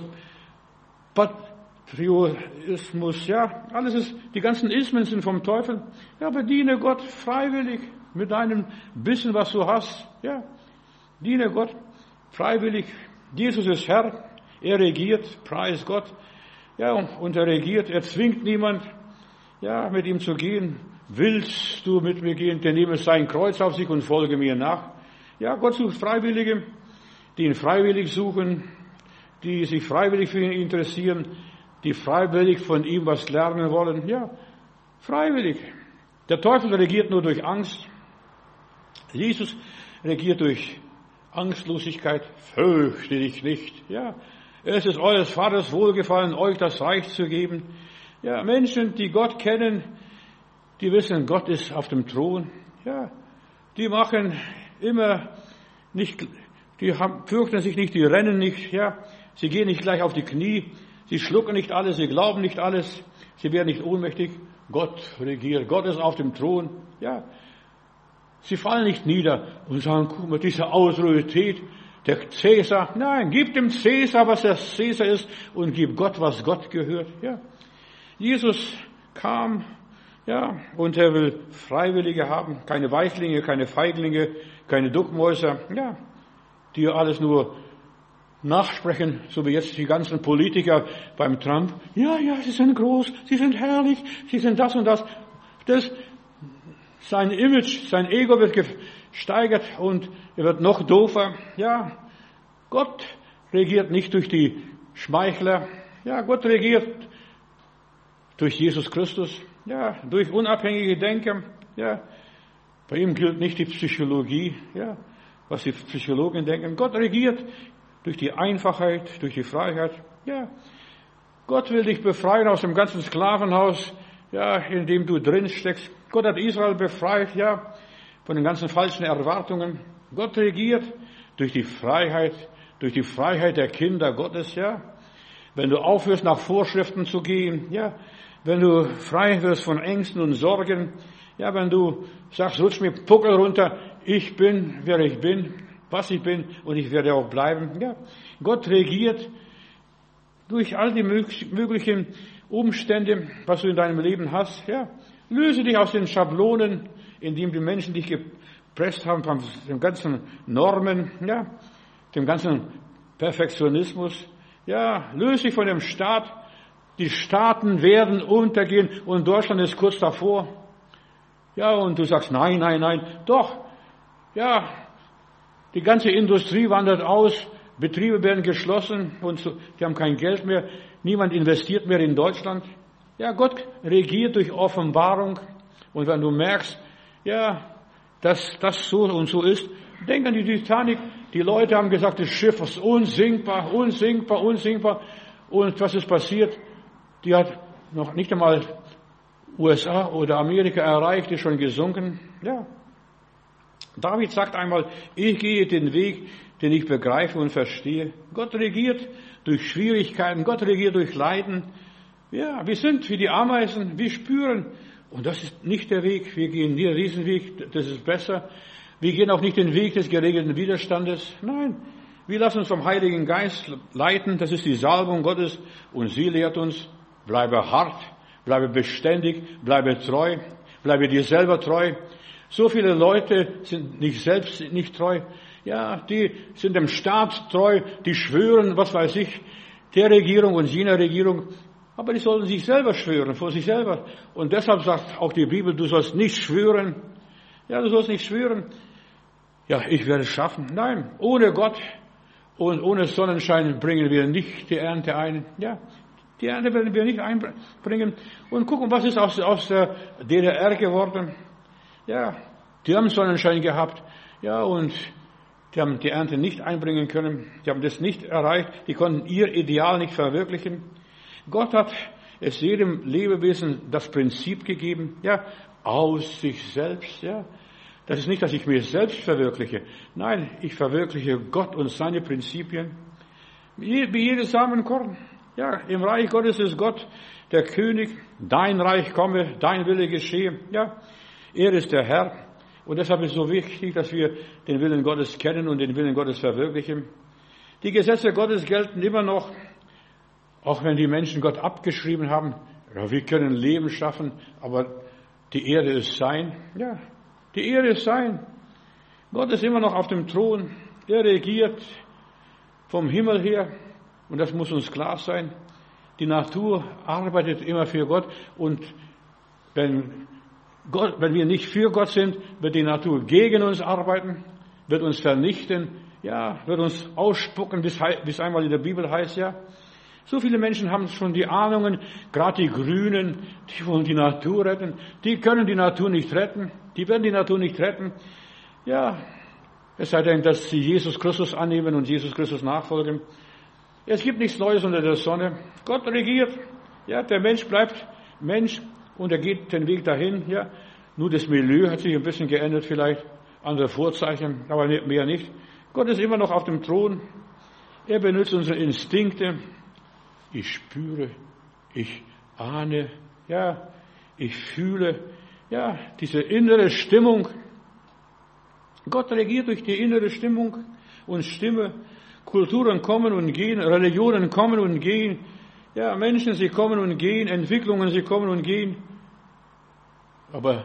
Patriotismus, ja, alles ist, die ganzen Ismen sind vom Teufel. Ja, bediene Gott freiwillig mit deinem Wissen, was du hast, ja, diene Gott freiwillig. Jesus ist Herr, er regiert, preis Gott, ja, und er regiert, er zwingt niemand, ja, mit ihm zu gehen. Willst du mit mir gehen, der nehme sein Kreuz auf sich und folge mir nach. Ja, Gott sucht Freiwillige, die ihn freiwillig suchen, die sich freiwillig für ihn interessieren, die freiwillig von ihm was lernen wollen. Ja, freiwillig. Der Teufel regiert nur durch Angst. Jesus regiert durch Angstlosigkeit. Fürchte dich nicht. Ja, es ist eures Vaters Wohlgefallen, euch das Reich zu geben. Ja, Menschen, die Gott kennen, die wissen, Gott ist auf dem Thron. Ja, die machen immer nicht, die haben, fürchten sich nicht, die rennen nicht. Ja, sie gehen nicht gleich auf die Knie. Sie schlucken nicht alles, sie glauben nicht alles. Sie werden nicht ohnmächtig. Gott regiert. Gott ist auf dem Thron. Ja, sie fallen nicht nieder und sagen, guck mal, diese Autorität, der Cäsar. Nein, gib dem Cäsar, was der Cäsar ist, und gib Gott, was Gott gehört. Ja, Jesus kam Ja, und er will Freiwillige haben, keine Weichlinge, keine Feiglinge, keine Duckmäuser, ja, die alles nur nachsprechen, so wie jetzt die ganzen Politiker beim Trump. Ja, ja, sie sind groß, sie sind herrlich, sie sind das und das. Das, sein Image, sein Ego wird gesteigert und er wird noch doofer. Ja, Gott regiert nicht durch die Schmeichler. Ja, Gott regiert durch Jesus Christus. Ja, durch unabhängige Denker. Ja, bei ihm gilt nicht die Psychologie. Ja, was die Psychologen denken. Gott regiert durch die Einfachheit, durch die Freiheit. Ja, Gott will dich befreien aus dem ganzen Sklavenhaus, ja, in dem du drin steckst. Gott hat Israel befreit, ja, von den ganzen falschen Erwartungen. Gott regiert durch die Freiheit, durch die Freiheit der Kinder Gottes, ja. Wenn du aufhörst, nach Vorschriften zu gehen, ja, wenn du frei wirst von Ängsten und Sorgen, ja, wenn du sagst, rutsch mir Puckel runter, ich bin, wer ich bin, was ich bin und ich werde auch bleiben, ja. Gott regiert durch all die möglichen Umstände, was du in deinem Leben hast, ja. Löse dich aus den Schablonen, in denen die Menschen dich gepresst haben, von den ganzen Normen, ja, dem ganzen Perfektionismus, ja. Löse dich von dem Staat. Die Staaten werden untergehen und Deutschland ist kurz davor. Ja, und du sagst, nein, nein, nein, doch, ja, die ganze Industrie wandert aus, Betriebe werden geschlossen und so, die haben kein Geld mehr, niemand investiert mehr in Deutschland. Ja, Gott regiert durch Offenbarung und wenn du merkst, ja, dass das so und so ist, denk an die Titanic, die Leute haben gesagt, das Schiff ist unsinkbar, unsinkbar, unsinkbar und was ist passiert? Die hat noch nicht einmal U S A oder Amerika erreicht, ist schon gesunken. Ja. David sagt einmal, ich gehe den Weg, den ich begreife und verstehe. Gott regiert durch Schwierigkeiten, Gott regiert durch Leiden. Ja, wir sind wie die Ameisen, wir spüren. Und das ist nicht der Weg. Wir gehen nie diesen Weg, das ist besser. Wir gehen auch nicht den Weg des geregelten Widerstandes. Nein, wir lassen uns vom Heiligen Geist leiten. Das ist die Salbung Gottes. Und sie lehrt uns, bleibe hart, bleibe beständig, bleibe treu, bleibe dir selber treu. So viele Leute sind nicht selbst nicht treu. Ja, die sind dem Staat treu, die schwören, was weiß ich, der Regierung und jener Regierung. Aber die sollen sich selber schwören, vor sich selber. Und deshalb sagt auch die Bibel, du sollst nicht schwören. Ja, du sollst nicht schwören. Ja, ich werde es schaffen. Nein, ohne Gott und ohne Sonnenschein bringen wir nicht die Ernte ein. Ja, die Ernte werden wir nicht einbringen. Und gucken, was ist aus, aus der D D R geworden. Ja, die haben Sonnenschein gehabt. Ja, und die haben die Ernte nicht einbringen können. Die haben das nicht erreicht. Die konnten ihr Ideal nicht verwirklichen. Gott hat es jedem Lebewesen das Prinzip gegeben, ja, aus sich selbst, ja. Das ist nicht, dass ich mir selbst verwirkliche. Nein, ich verwirkliche Gott und seine Prinzipien. Wie jedes Samenkorn. Ja, im Reich Gottes ist Gott der König. Dein Reich komme, dein Wille geschehe. Ja, er ist der Herr. Und deshalb ist es so wichtig, dass wir den Willen Gottes kennen und den Willen Gottes verwirklichen. Die Gesetze Gottes gelten immer noch, auch wenn die Menschen Gott abgeschrieben haben. Ja, wir können Leben schaffen, aber die Erde ist sein. Ja, die Erde ist sein. Gott ist immer noch auf dem Thron. Er regiert vom Himmel her. Und das muss uns klar sein. Die Natur arbeitet immer für Gott. Und wenn Gott, wenn wir nicht für Gott sind, wird die Natur gegen uns arbeiten, wird uns vernichten, ja, wird uns ausspucken, bis, bis einmal in der Bibel heißt ja. So viele Menschen haben schon die Ahnungen, gerade die Grünen, die wollen die Natur retten, die können die Natur nicht retten, die werden die Natur nicht retten. Ja, es sei denn, dass sie Jesus Christus annehmen und Jesus Christus nachfolgen. Es gibt nichts Neues unter der Sonne. Gott regiert. Ja, der Mensch bleibt Mensch. Und er geht den Weg dahin, ja. Nur das Milieu hat sich ein bisschen geändert vielleicht, andere Vorzeichen, aber mehr nicht. Gott ist immer noch auf dem Thron. Er benutzt unsere Instinkte. Ich spüre, ich ahne, ja, ich fühle, ja, diese innere Stimmung. Gott regiert durch die innere Stimmung und Stimme. Kulturen kommen und gehen, Religionen kommen und gehen. Ja, Menschen, sie kommen und gehen, Entwicklungen, sie kommen und gehen. Aber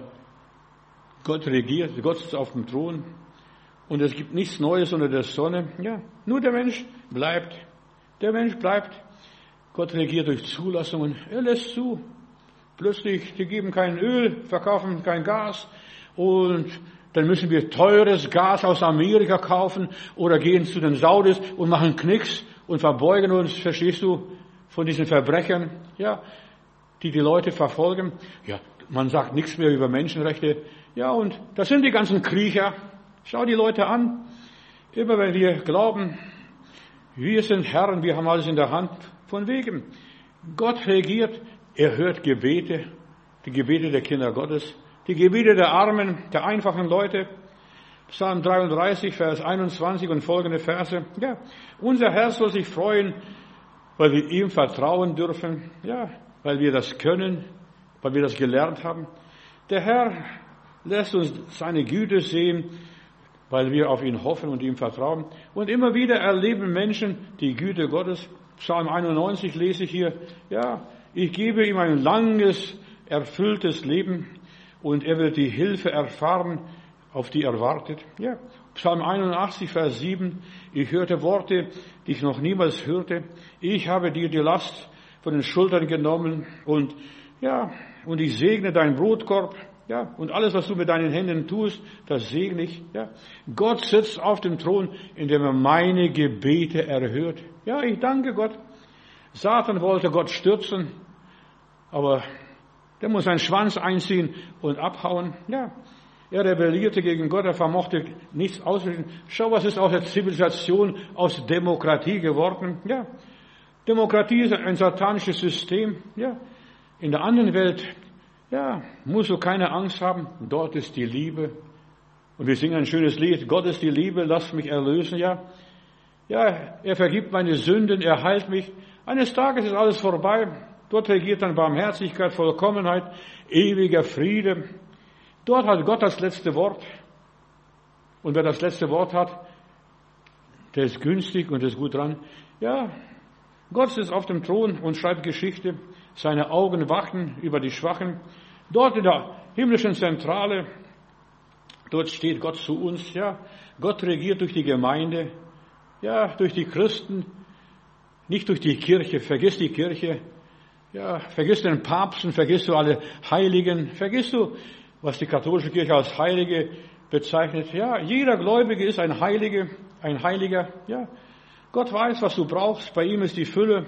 Gott regiert, Gott ist auf dem Thron und es gibt nichts Neues unter der Sonne. Ja, nur der Mensch bleibt. Der Mensch bleibt. Gott regiert durch Zulassungen. Er lässt zu. Plötzlich, die geben kein Öl, verkaufen kein Gas und dann müssen wir teures Gas aus Amerika kaufen oder gehen zu den Saudis und machen Knicks und verbeugen uns, verstehst du, von diesen Verbrechern, ja, die die Leute verfolgen. Ja, man sagt nichts mehr über Menschenrechte. Ja, und das sind die ganzen Kriecher. Schau die Leute an. Immer wenn wir glauben, wir sind Herren, wir haben alles in der Hand, von wegen. Gott regiert, er hört Gebete, die Gebete der Kinder Gottes, die Gebete der Armen, der einfachen Leute. Psalm dreiunddreißig, Vers einundzwanzig und folgende Verse. Ja, unser Herr soll sich freuen, weil wir ihm vertrauen dürfen. Ja, weil wir das können, weil wir das gelernt haben. Der Herr lässt uns seine Güte sehen, weil wir auf ihn hoffen und ihm vertrauen. Und immer wieder erleben Menschen die Güte Gottes. Psalm einundneunzig lese ich hier. Ja, ich gebe ihm ein langes, erfülltes Leben und er wird die Hilfe erfahren, auf die er wartet. Ja, Psalm einundachtzig, Vers sieben. Ich hörte Worte, die ich noch niemals hörte. Ich habe dir die Last von den Schultern genommen und ja, und ich segne deinen Brotkorb. Ja, und alles, was du mit deinen Händen tust, das segne ich. Ja, Gott sitzt auf dem Thron, indem er meine Gebete erhört. Ja, ich danke Gott. Satan wollte Gott stürzen, aber der muss seinen Schwanz einziehen und abhauen. Ja, er rebellierte gegen Gott, er vermochte nichts ausrichten. Schau, was ist aus der Zivilisation, aus Demokratie geworden. Ja, Demokratie ist ein satanisches System. Ja, in der anderen Welt, ja, musst du keine Angst haben. Dort ist die Liebe. Und wir singen ein schönes Lied. Gott ist die Liebe, lass mich erlösen. Ja, ja, er vergibt meine Sünden, er heilt mich. Eines Tages ist alles vorbei. Dort regiert dann Barmherzigkeit, Vollkommenheit, ewiger Friede. Dort hat Gott das letzte Wort. Und wer das letzte Wort hat, der ist günstig und ist gut dran. Ja, Gott sitzt auf dem Thron und schreibt Geschichte. Seine Augen wachen über die Schwachen. Dort in der himmlischen Zentrale, dort steht Gott zu uns. Ja, Gott regiert durch die Gemeinde, ja, durch die Christen, nicht durch die Kirche. Vergiss die Kirche. Ja, vergiss den Papst, vergiss du alle Heiligen, vergiss du, was die katholische Kirche als Heilige bezeichnet. Ja, jeder Gläubige ist ein Heilige, ein Heiliger. Ja, Gott weiß, was du brauchst. Bei ihm ist die Fülle.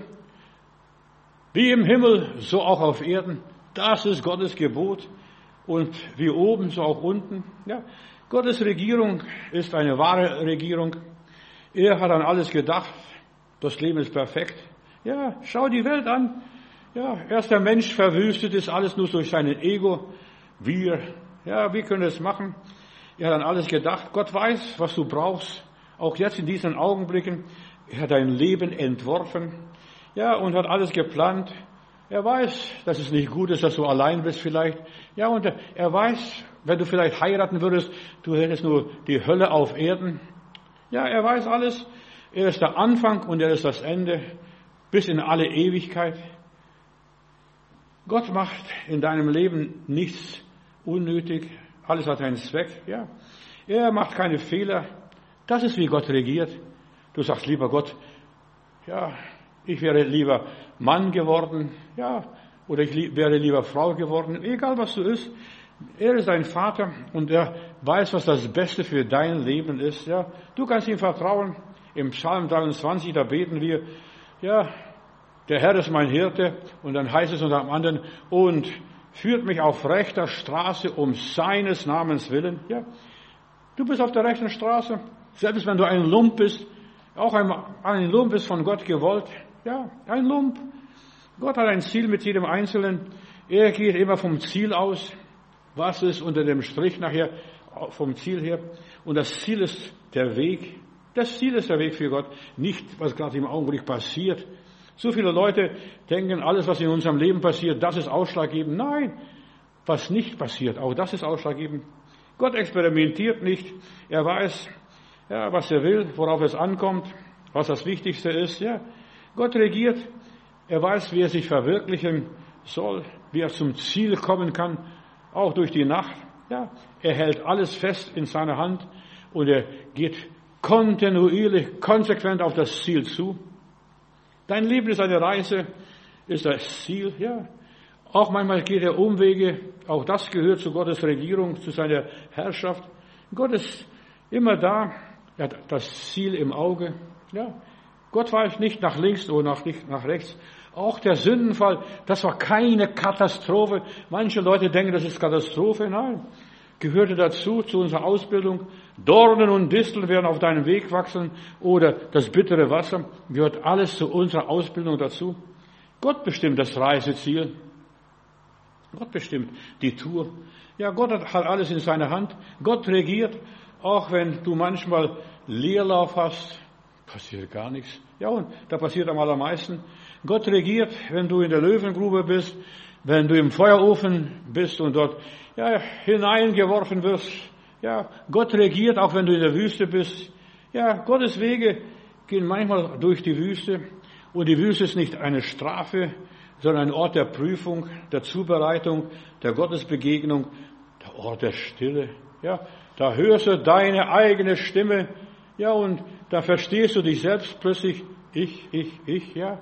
Wie im Himmel, so auch auf Erden. Das ist Gottes Gebot. Und wie oben, so auch unten. Ja, Gottes Regierung ist eine wahre Regierung. Er hat an alles gedacht. Das Leben ist perfekt. Ja, schau die Welt an. Ja, erst der Mensch verwüstet ist alles nur durch sein Ego. Wir, ja, wir können es machen. Er hat an alles gedacht. Gott weiß, was du brauchst. Auch jetzt in diesen Augenblicken. Er hat dein Leben entworfen. Ja, und hat alles geplant. Er weiß, dass es nicht gut ist, dass du allein bist vielleicht. Ja, und er weiß, wenn du vielleicht heiraten würdest, du hättest nur die Hölle auf Erden. Ja, er weiß alles. Er ist der Anfang und er ist das Ende. Bis in alle Ewigkeit. Gott macht in deinem Leben nichts unnötig. Alles hat einen Zweck. Ja, er macht keine Fehler. Das ist, wie Gott regiert. Du sagst, lieber Gott, ja, ich wäre lieber Mann geworden, ja, oder ich wäre lieber Frau geworden, egal was du ist. Er ist dein Vater und er weiß, was das Beste für dein Leben ist, ja. Du kannst ihm vertrauen. Im Psalm dreiundzwanzig, da beten wir, ja, der Herr ist mein Hirte, und dann heißt es unter dem anderen, und führt mich auf rechter Straße um seines Namens willen, ja. Du bist auf der rechten Straße, selbst wenn du ein Lump bist, auch ein, ein Lump ist von Gott gewollt. Ja, ein Lump. Gott hat ein Ziel mit jedem Einzelnen. Er geht immer vom Ziel aus. Was ist unter dem Strich nachher vom Ziel her? Und das Ziel ist der Weg. Das Ziel ist der Weg für Gott. Nicht, was gerade im Augenblick passiert. So viele Leute denken, alles, was in unserem Leben passiert, das ist ausschlaggebend. Nein, was nicht passiert, auch das ist ausschlaggebend. Gott experimentiert nicht. Er weiß, ja, was er will, worauf es ankommt, was das Wichtigste ist. Ja, Gott regiert. Er weiß, wie er sich verwirklichen soll, wie er zum Ziel kommen kann. auch durch die Nacht. Ja, er hält alles fest in seiner Hand und er geht kontinuierlich, konsequent auf das Ziel zu. Dein Leben ist eine Reise, ist das Ziel, ja. Auch manchmal geht er Umwege, auch das gehört zu Gottes Regierung, zu seiner Herrschaft. Gott ist immer da, er hat das Ziel im Auge, ja. Gott weicht nicht nach links oder nach, nicht nach rechts. Auch der Sündenfall, das war keine Katastrophe. Manche Leute denken, das ist Katastrophe. Nein, gehörte dazu, zu unserer Ausbildung. Dornen und Disteln werden auf deinem Weg wachsen oder das bittere Wasser, gehört alles zu unserer Ausbildung dazu. Gott bestimmt das Reiseziel. Gott bestimmt die Tour. Ja, Gott hat alles in seiner Hand. Gott regiert, auch wenn du manchmal Leerlauf hast, passiert gar nichts. Ja, und da passiert am allermeisten. Gott regiert, wenn du in der Löwengrube bist, wenn du im Feuerofen bist und dort ja, hineingeworfen wirst. Ja, Gott regiert, auch wenn du in der Wüste bist. Ja, Gottes Wege gehen manchmal durch die Wüste. Und die Wüste ist nicht eine Strafe, sondern ein Ort der Prüfung, der Zubereitung, der Gottesbegegnung, der Ort der Stille. Ja, da hörst du deine eigene Stimme. Ja, und da verstehst du dich selbst plötzlich. Ich, ich, ich, ja.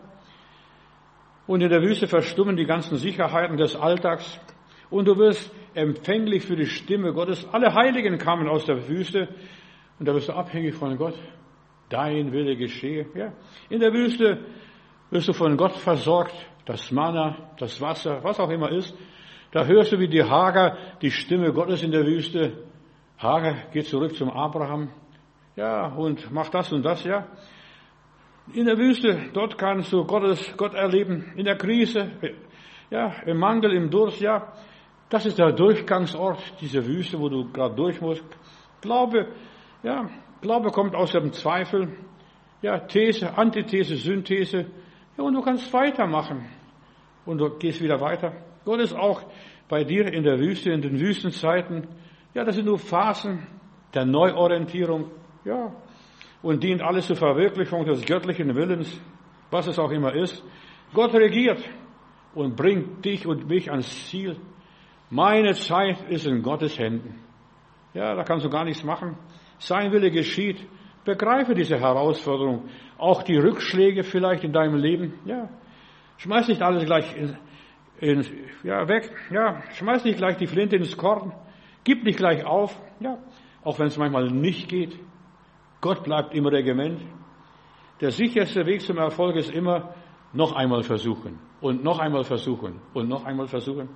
Und in der Wüste verstummen die ganzen Sicherheiten des Alltags. Und du wirst empfänglich für die Stimme Gottes. Alle Heiligen kamen aus der Wüste. Und da wirst du abhängig von Gott. Dein Wille geschehe. Ja. In der Wüste wirst du von Gott versorgt. Das Manna, das Wasser, was auch immer ist. Da hörst du wie die Hagar die Stimme Gottes in der Wüste. Hagar geht zurück zum Abraham. Ja, und macht das und das, ja. In der Wüste, dort kannst du Gottes, Gott erleben. In der Krise, ja, im Mangel, im Durst, ja. Das ist der Durchgangsort, diese Wüste, wo du gerade durch musst. Glaube, ja, Glaube kommt aus dem Zweifel. Ja, These, Antithese, Synthese. Ja, und du kannst weitermachen. Und du gehst wieder weiter. Gott ist auch bei dir in der Wüste, in den Wüstenzeiten. Ja, das sind nur Phasen der Neuorientierung. Ja, und dient alles zur Verwirklichung des göttlichen Willens, was es auch immer ist. Gott regiert und bringt dich und mich ans Ziel. Meine Zeit ist in Gottes Händen. Ja, da kannst du gar nichts machen. Sein Wille geschieht. Begreife diese Herausforderung. Auch die Rückschläge vielleicht in deinem Leben. Ja, schmeiß nicht alles gleich in, in, ja, weg. Ja, schmeiß nicht gleich die Flinte ins Korn. Gib nicht gleich auf. Ja, auch wenn es manchmal nicht geht. Gott bleibt im Regiment. Der sicherste Weg zum Erfolg ist immer noch einmal versuchen und noch einmal versuchen und noch einmal versuchen.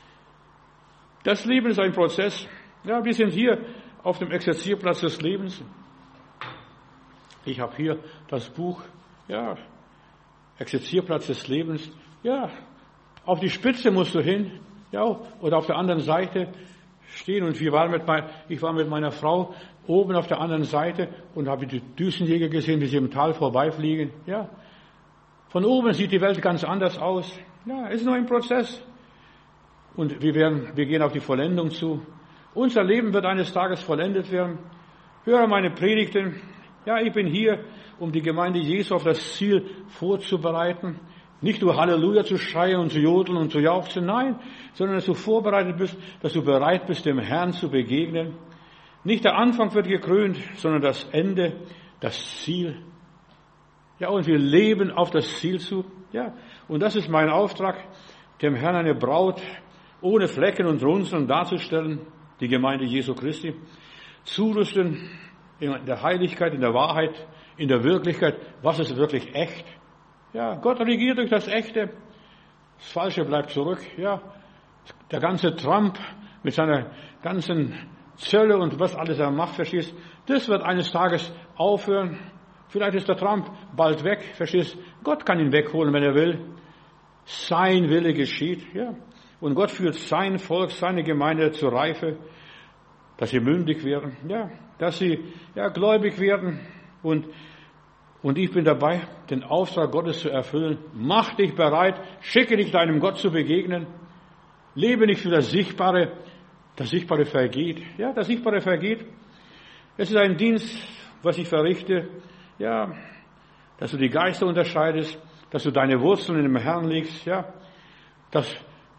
Das Leben ist ein Prozess. Ja, wir sind hier auf dem Exerzierplatz des Lebens. Ich habe hier das Buch, ja, Exerzierplatz des Lebens. Ja, auf die Spitze musst du hin, ja, oder auf der anderen Seite stehen. Und wir waren mit mein, ich war mit meiner Frau oben auf der anderen Seite und habe die Düsenjäger gesehen, wie sie im Tal vorbeifliegen. Ja, von oben sieht die Welt ganz anders aus. Ja, es ist nur ein Prozess. Und wir werden, wir gehen auf die Vollendung zu. Unser Leben wird eines Tages vollendet werden. Höre meine Predigten. Ja, ich bin hier, um die Gemeinde Jesu auf das Ziel vorzubereiten. Nicht nur Halleluja zu schreien und zu jodeln und zu jauchzen, nein, sondern dass du vorbereitet bist, dass du bereit bist, dem Herrn zu begegnen. Nicht der Anfang wird gekrönt, sondern das Ende, das Ziel. Ja, und wir leben auf das Ziel zu. Ja, und das ist mein Auftrag, dem Herrn eine Braut ohne Flecken und Runzeln darzustellen, die Gemeinde Jesu Christi, zurüsten in der Heiligkeit, in der Wahrheit, in der Wirklichkeit, was ist wirklich echt. Ja, Gott regiert durch das Echte, das Falsche bleibt zurück. Ja, der ganze Trump mit seiner ganzen Zölle und was alles er macht, verstehst, das wird eines Tages aufhören. Vielleicht ist der Trump bald weg, verstehst, Gott kann ihn wegholen, wenn er will. Sein Wille geschieht, ja. Und Gott führt sein Volk, seine Gemeinde zur Reife, dass sie mündig werden, ja, dass sie ja gläubig werden und und ich bin dabei, den Auftrag Gottes zu erfüllen. Mach dich bereit, schicke dich deinem Gott zu begegnen. Lebe nicht für das Sichtbare, das Sichtbare vergeht. Ja, das Sichtbare vergeht. Es ist ein Dienst, was ich verrichte, ja, dass du die Geister unterscheidest, dass du deine Wurzeln in dem Herrn legst, ja, dass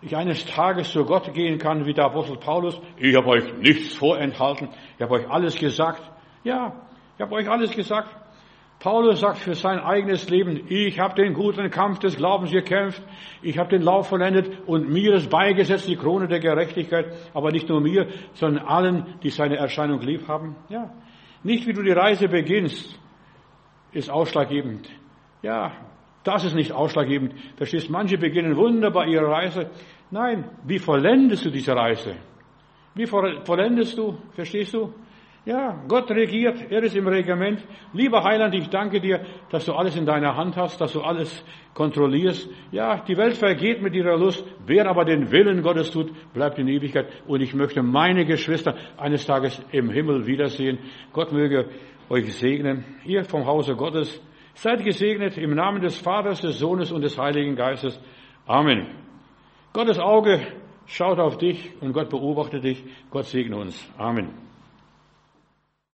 ich eines Tages zu Gott gehen kann, wie der Apostel Paulus. Ich habe euch nichts vorenthalten. Ich habe euch alles gesagt. Ja, ich habe euch alles gesagt. Paulus sagt für sein eigenes Leben, ich habe den guten Kampf des Glaubens gekämpft, ich habe den Lauf vollendet und mir ist beigesetzt die Krone der Gerechtigkeit, aber nicht nur mir, sondern allen, die seine Erscheinung lieb haben. Ja, nicht wie du die Reise beginnst, ist ausschlaggebend. Ja, das ist nicht ausschlaggebend. Verstehst, manche beginnen wunderbar ihre Reise. Nein, wie vollendest du diese Reise? Wie vollendest du? Verstehst du? Ja, Gott regiert, er ist im Regiment. Lieber Heiland, ich danke dir, dass du alles in deiner Hand hast, dass du alles kontrollierst. Ja, die Welt vergeht mit ihrer Lust. Wer aber den Willen Gottes tut, bleibt in Ewigkeit. Und ich möchte meine Geschwister eines Tages im Himmel wiedersehen. Gott möge euch segnen. Ihr vom Hause Gottes, seid gesegnet im Namen des Vaters, des Sohnes und des Heiligen Geistes. Amen. Gottes Auge schaut auf dich und Gott beobachtet dich. Gott segne uns. Amen.